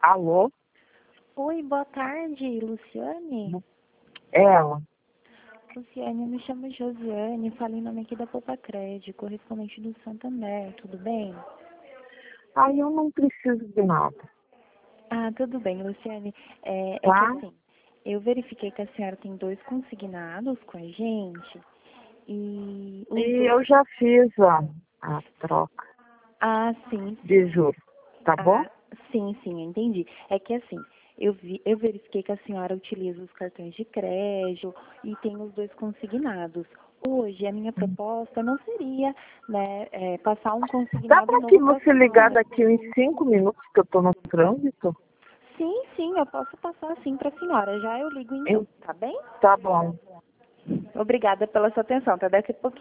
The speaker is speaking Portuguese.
Alô? Oi, boa tarde, Luciane. Ela? Luciane, eu me chamo Josiane, falo em nome aqui da Poupa Crédito, correspondente do Santander, tudo bem? Aí eu não preciso de nada, Ah, tudo bem, Luciane. É que tá? assim, eu verifiquei que a senhora tem 2 consignados com a gente e os E dois... eu já fiz a troca Ah, sim, sim. de juros, tá bom? Ah, sim, eu entendi. É que assim, eu verifiquei que a senhora utiliza os cartões de crédito e tem os 2 consignados. Hoje, a minha proposta não seria, né, passar um Dá consignado pra que novo para a você ligar senhora. daqui uns 5 minutos que eu tô no trânsito? Sim, eu posso passar sim para a senhora. Já eu ligo então, Hein? tá bem? Tá bom. Obrigada pela sua atenção. Até daqui a pouquinho.